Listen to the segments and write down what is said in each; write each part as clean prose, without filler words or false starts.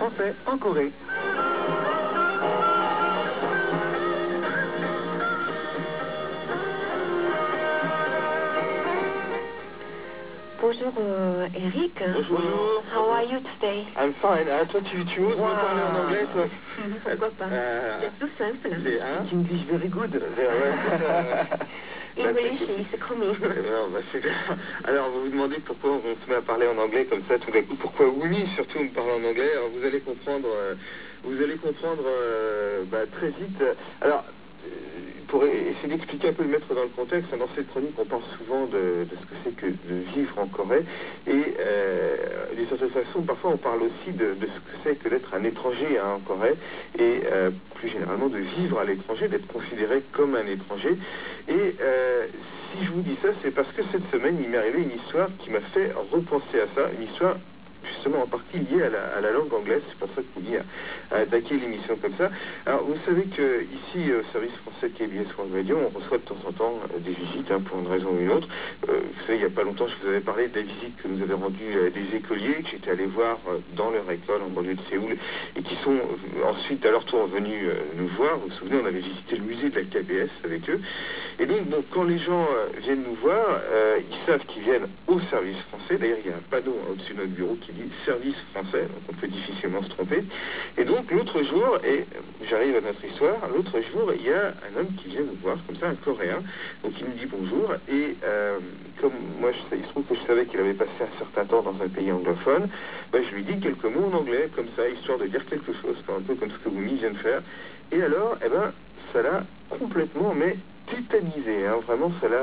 français en Corée. Bonjour Eric. Bonjour. How are you today? I'm fine. Toi, tu oses me parler en anglais, toi? Pourquoi pas? C'est tout simple. Speak English very good. English is coming. C'est bien. Alors, vous vous demandez pourquoi on se met à parler en anglais comme ça tout d'un coup. Pourquoi Wumi, surtout, me parle en anglais. Alors, vous allez comprendre, très vite. Alors, pour essayer d'expliquer un peu, de mettre dans le contexte, dans cette chronique, on parle souvent de ce que c'est que de vivre en Corée. Et d'une certaine façon, parfois, on parle aussi de ce que c'est que d'être un étranger en Corée. Et plus généralement, de vivre à l'étranger, d'être considéré comme un étranger. Et si je vous dis ça, c'est parce que cette semaine, il m'est arrivé une histoire qui m'a fait repenser à ça. Une histoire justement en partie liée à la langue anglaise. C'est pour ça que je à attaquer l'émission comme ça. Alors, vous savez que ici, au service français de KBS World Radio, on reçoit de temps en temps des visites, pour une raison ou une autre. Vous savez, il n'y a pas longtemps, je vous avais parlé des visites que nous avaient rendues des écoliers, que j'étais allé voir dans leur école en banlieue de Séoul, et qui sont ensuite à leur tour venus nous voir. Vous vous souvenez, on avait visité le musée de la KBS avec eux. Et donc, bon, quand les gens viennent nous voir, ils savent qu'ils viennent au service français. D'ailleurs, il y a un panneau au-dessus de notre bureau qui dit service français, donc on peut difficilement se tromper. Et donc, l'autre jour, et j'arrive à notre histoire, l'autre jour, il y a un homme qui vient nous voir, comme ça, un Coréen, donc il nous dit bonjour, et comme moi, il se trouve que je savais qu'il avait passé un certain temps dans un pays anglophone, je lui dis quelques mots en anglais, comme ça, histoire de dire quelque chose, un peu comme ce que Wumi vient de faire. Et alors, ça l'a complètement, mais tétanisé, vraiment, ça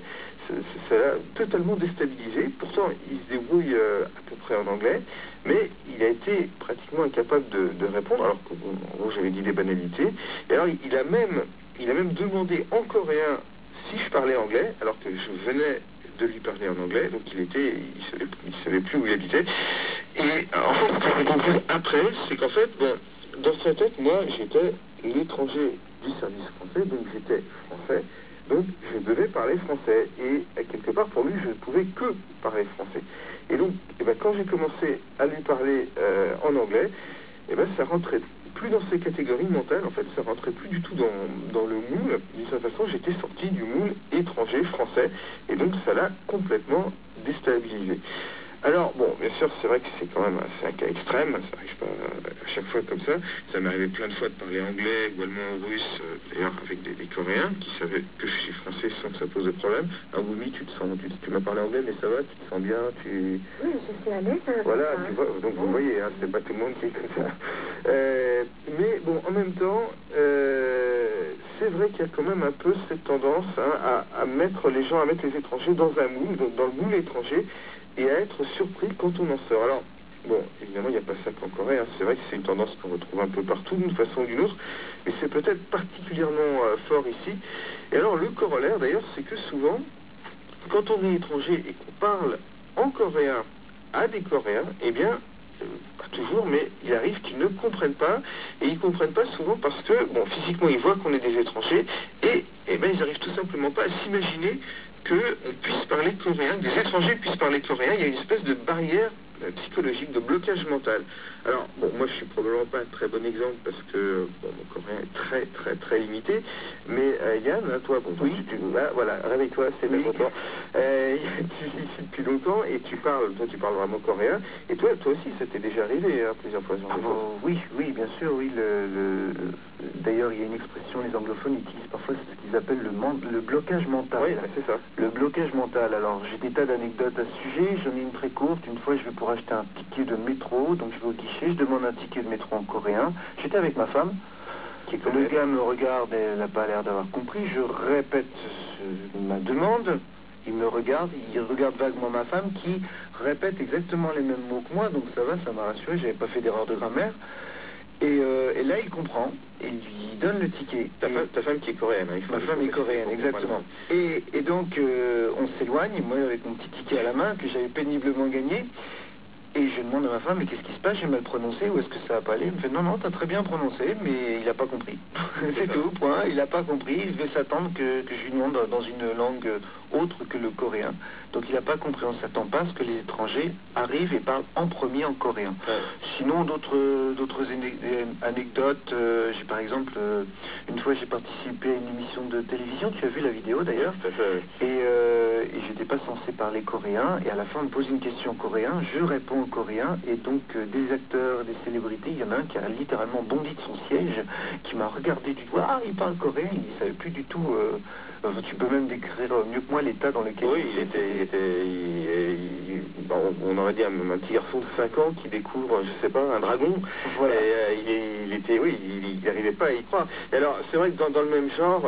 l'a totalement déstabilisé. Pourtant, il se débrouille à peu près en anglais, mais il a été pratiquement incapable de répondre, alors que, bon, en gros, j'avais dit des banalités. Et alors, il a même demandé en coréen si je parlais anglais, alors que je venais de lui parler en anglais, donc il savait plus où il habitait. Et en fait, ce que j'ai compris après, c'est qu'en fait, bon, dans sa tête, moi, j'étais l'étranger du service français, donc j'étais français, donc je devais parler français, et quelque part pour lui je ne pouvais que parler français. Et donc quand j'ai commencé à lui parler en anglais, ça rentrait plus dans ces catégories mentales, en fait ça rentrait plus du tout dans le moule. D'une certaine façon, j'étais sorti du moule étranger français, et donc ça l'a complètement déstabilisé. Alors, bon, bien sûr, c'est vrai que c'est quand même un cas extrême, ça n'arrive pas à chaque fois comme ça. Ça m'est arrivé plein de fois de parler anglais ou allemand ou russe, d'ailleurs avec des Coréens qui savaient que je suis français sans que ça pose de problème. Ah, Wumi, tu m'as parlé anglais, mais ça va, tu te sens bien, Oui, je suis à l'aise. Voilà, tu vois, donc vous voyez, c'est pas tout le monde qui est comme ça. Mais bon, en même temps, c'est vrai qu'il y a quand même un peu cette tendance à mettre les gens, à mettre les étrangers dans un moule, dans le moule étranger, et à être surpris quand on en sort. Alors, bon, évidemment, il n'y a pas ça qu'en Corée, c'est vrai que c'est une tendance qu'on retrouve un peu partout, d'une façon ou d'une autre, mais c'est peut-être particulièrement fort ici. Et alors, le corollaire, d'ailleurs, c'est que souvent, quand on est étranger et qu'on parle en coréen à des Coréens, pas toujours, mais il arrive qu'ils ne comprennent pas, et ils ne comprennent pas souvent parce que, bon, physiquement, ils voient qu'on est des étrangers, et ils n'arrivent tout simplement pas à s'imaginer qu'on puisse parler coréen, des étrangers puissent parler coréen. Il y a une espèce de barrière psychologique, de blocage mental. Alors, bon, moi je suis probablement pas un très bon exemple parce que bon, mon coréen est très très très limité, mais Yann, toi, bon, oui. voilà, réveille-toi, c'est bien content. Tu vis ici depuis longtemps et tu parles vraiment coréen, et toi aussi, ça t'est déjà arrivé plusieurs fois. Oui, bien sûr, oui. D'ailleurs, il y a une expression, les anglophones utilisent parfois ce qu'ils appellent le blocage mental. Oui, c'est ça. Le blocage mental. Alors, j'ai des tas d'anecdotes à ce sujet. J'en ai une très courte. Une fois, je vais pour acheter un ticket de métro. Donc, je vais au guichet, je demande un ticket de métro en coréen. J'étais avec ma femme. Le gars me regarde, elle n'a pas l'air d'avoir compris. Je répète ma demande. Il me regarde, il regarde vaguement ma femme qui répète exactement les mêmes mots que moi. Donc, ça va, ça m'a rassuré. J'avais pas fait d'erreur de grammaire. Et là, il comprend, et il lui donne le ticket. Ta femme qui est coréenne. Ma femme est coréenne, exactement. Et donc, on s'éloigne, moi avec mon petit ticket à la main, que j'avais péniblement gagné. Et je demande à ma femme, mais qu'est-ce qui se passe? J'ai mal prononcé ou est-ce que ça va pas aller? Elle me fait, non, non, t'as très bien prononcé, mais il n'a pas compris. C'est tout, point. Il n'a pas compris. Il devait s'attendre que je lui demande dans une langue autre que le coréen. Donc il n'a pas compris. On ne s'attend pas à ce que les étrangers arrivent et parlent en premier en coréen. Ouais. Sinon, d'autres anecdotes. J'ai par exemple, une fois j'ai participé à une émission de télévision. Tu as vu la vidéo d'ailleurs? Tout à fait, oui. Et j'étais pas censé parler coréen. Et à la fin, on me pose une question en coréen. Je réponds en coréen. Et donc, des acteurs, des célébrités, il y en a un qui a littéralement bondi de son siège, qui m'a regardé du doigt. Ah, il parle coréen. Il ne savait plus du tout. Tu peux même décrire mieux que moi l'état dans lequel oui, on aurait dit un petit garçon de 5 ans qui découvre, je sais pas, un dragon. Voilà. Et, il n'arrivait pas à y croire. Et alors, c'est vrai que dans le même genre,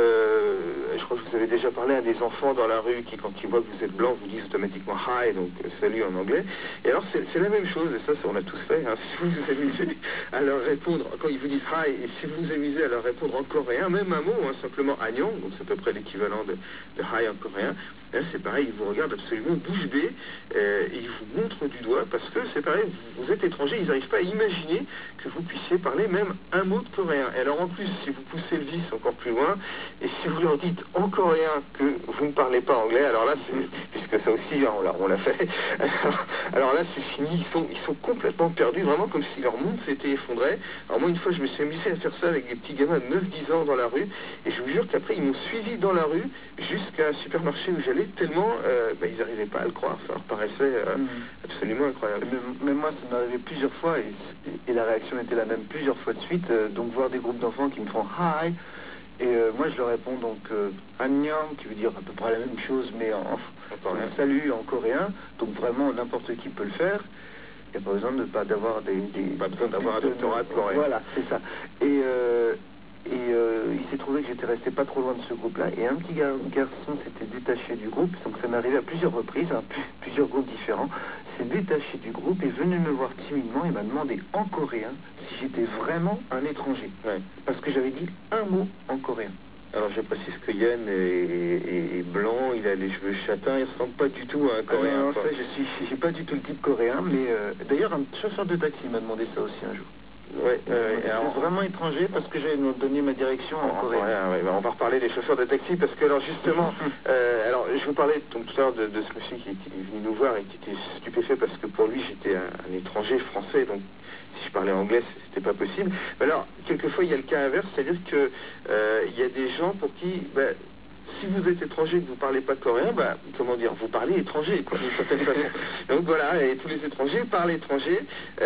je crois que vous avez déjà parlé à des enfants dans la rue qui, quand ils voient que vous êtes blanc, vous disent automatiquement hi, donc salut en anglais. Et alors, c'est la même chose, et ça, on a tous fait. Hein. Si vous vous amusez à leur répondre, quand ils vous disent hi, et si vous vous amusez à leur répondre en coréen, même un mot, hein, simplement annyeong, donc c'est à peu près l'équivalent de hi en coréen, là, c'est pareil, ils vous regardent absolument bouche bée, et ils vous montrent du doigt, parce que c'est pareil, vous êtes étranger, ils n'arrivent pas à imaginer que vous puissiez parler même un mot de coréen. Et alors en plus, si vous poussez le vice encore plus loin, et si vous leur dites en coréen que vous ne parlez pas anglais, alors là, puisque ça aussi, on l'a fait, alors là, c'est fini, ils sont complètement perdus, vraiment comme si leur monde s'était effondré. Alors moi, une fois, je me suis amusé à faire ça avec des petits gamins de 9-10 ans dans la rue, et je vous jure qu'après, ils m'ont suivi dans la rue jusqu'à un supermarché où j'allais, tellement ils n'arrivaient pas à le croire, ça leur paraissait absolument incroyable. Mais moi, ça m'est arrivé plusieurs fois, et la réaction était la même plusieurs fois de suite, donc voir des groupes d'enfants qui me font hi, et moi je leur réponds donc annyeong, qui veut dire à peu près la même chose, mais en salut en coréen, donc vraiment n'importe qui peut le faire. Il n'y a pas besoin d'avoir pas besoin d'avoir un doctorat de coréen. Voilà, c'est ça. Et il s'est trouvé que j'étais resté pas trop loin de ce groupe-là, et un petit garçon s'était détaché du groupe, donc ça m'est arrivé à plusieurs reprises, hein, plusieurs groupes différents, s'est détaché du groupe et venu me voir timidement et m'a demandé en coréen si j'étais vraiment un étranger. Ouais. Parce que j'avais dit un mot en coréen. Alors je précise que Yann est blanc, il a les cheveux châtains, il ressemble pas du tout à un coréen. Non, ça, j'ai pas du tout le type coréen, mais d'ailleurs un chauffeur de taxi m'a demandé ça aussi un jour. Ouais, alors, vraiment étranger parce que j'avais donné ma direction en coréen. Ouais, on va reparler des chauffeurs de taxi parce que alors justement, alors je vous parlais donc tout à l'heure de ce monsieur qui est venu nous voir et qui était stupéfait parce que pour lui j'étais un étranger français, donc si je parlais anglais c'était pas possible. Mais alors quelquefois il y a le cas inverse, c'est-à-dire que il y a des gens pour qui si vous êtes étranger et que vous ne parlez pas coréen, comment dire, vous parlez étranger, quoi, d'une certaine façon. Donc voilà, et tous les étrangers parlent étranger,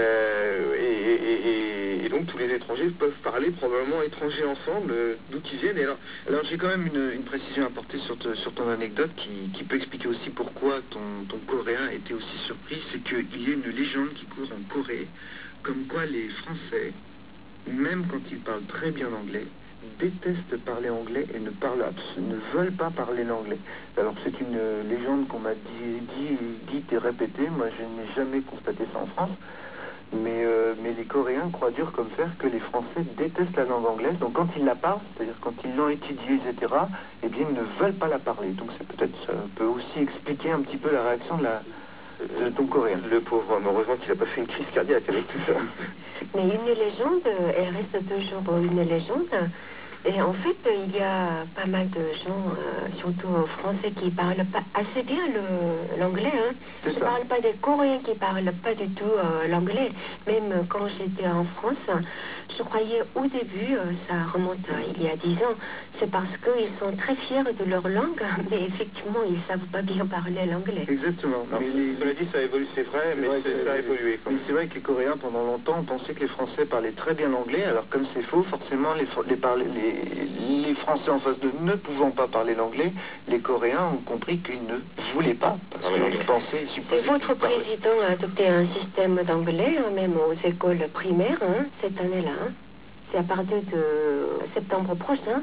et donc tous les étrangers peuvent parler probablement étranger ensemble, d'où qu'ils viennent. Et alors j'ai quand même une précision à apporter sur ton anecdote qui peut expliquer aussi pourquoi ton coréen était aussi surpris, c'est qu'il y a une légende qui court en Corée, comme quoi les Français, même quand ils parlent très bien anglais, détestent parler anglais et ne veulent pas parler l'anglais. Alors c'est une légende qu'on m'a dite et répétée, moi je n'ai jamais constaté ça en France, mais les Coréens croient dur comme fer que les Français détestent la langue anglaise, donc quand ils la parlent, c'est-à-dire quand ils l'ont étudiée, etc., eh bien ils ne veulent pas la parler. Donc ça peut aussi expliquer un petit peu la réaction de ton coréen. Le pauvre homme, heureusement qu'il n'a pas fait une crise cardiaque avec tout ça. Mais une légende, elle reste toujours une légende. Et en fait, il y a pas mal de gens, surtout français, qui parlent pas assez bien l'anglais. Hein. Je ne parle pas des Coréens qui parlent pas du tout l'anglais. Même quand j'étais en France, je croyais au début, ça remonte il y a 10 ans, c'est parce qu'ils sont très fiers de leur langue, mais effectivement, ils ne savent pas bien parler l'anglais. Exactement. Cela dit, ça évolue, c'est vrai, mais ça a évolué. Mais c'est vrai que les Coréens, pendant longtemps, pensaient que les Français parlaient très bien l'anglais, alors comme c'est faux, forcément, les Français en face d'eux ne pouvant pas parler l'anglais, les Coréens ont compris qu'ils ne voulaient pas, parce qu'ils pensaient, supposaient. Et votre président a adopté un système d'anglais, hein, même aux écoles primaires, hein, cette année-là. Hein. C'est à partir de septembre prochain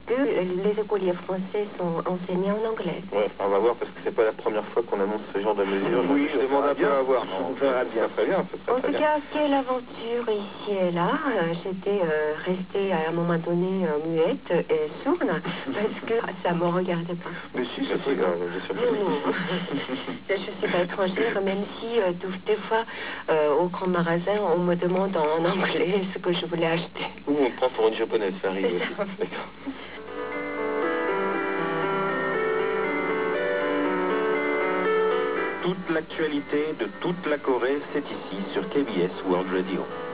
que les écoliers français sont enseignés en anglais. Ouais, on va voir parce que c'est pas la première fois qu'on annonce ce genre de mesures. Oui, je demande un peu à voir. On verra bien. Ça serait bien, ça serait En très tout bien. cas, quelle aventure ici et là. J'étais restée à un moment donné muette et sourde parce que ça me regardait pas. Mais si, Mais c'est si, pas grave. bien sûr que Non, oui. non. Je suis pas étrangère, même si des fois, au grand magasin, on me demande en anglais ce que je voulais acheter. Ou on prend pour une japonaise, ça arrive C'est aussi. ça. D'accord. Toute l'actualité de toute la Corée, c'est ici sur KBS World Radio.